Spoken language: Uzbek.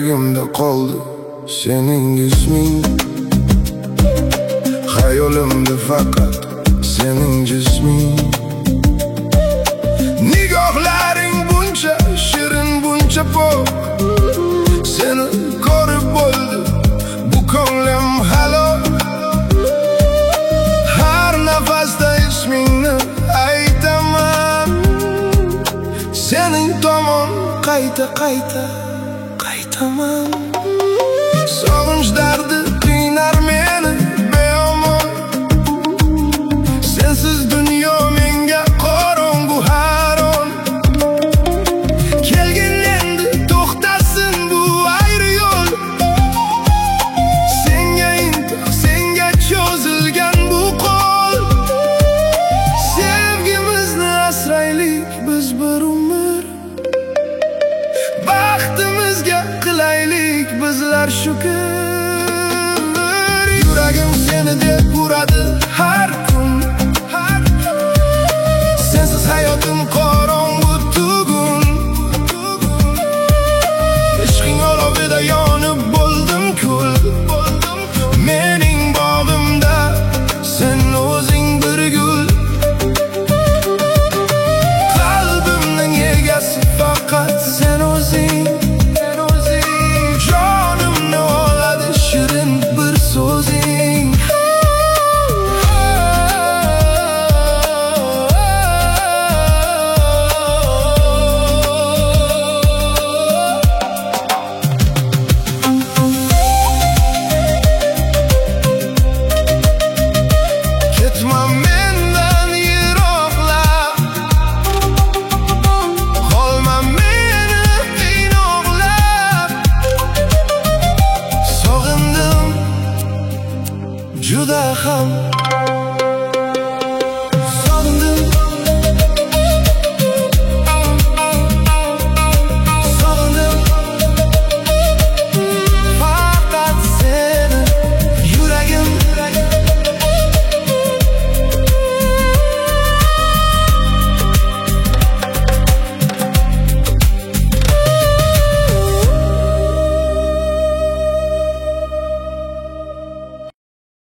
Yuragimda qoldi sening isming, hayolimda faqat sening jisming. Nigohlaring buncha shirin, buncha pok, seni ko'rib bo'ldi bu ko'nglim halok. Har nafasda ismingni aytaman, sening tomon qayta qaytaman. Sog'inch dardi qiynar meni beomon, sensiz dunyo menga qorong'u har on. Kelgin endi to'xtasin bu ayri yo'l, senga intiq, senga cho'zilgan bu qo'l. Sevgimizni asraylik biz bir umr, baxtimizga qilaylik bizlar shukr. Yuragim seni deb uradi har kun, sensiz hayotim qorong'u tugun. Ishqing olovida yonib bo'ldim kul, mening bog'imda sen o'zing bir gul. Qalbimning egasi faqat sen o'zing, jonimni oladi shirin bir so'zing. Ketma mendan yiroqlab, qolma meni qiynoqlab. Sog'indim juda ham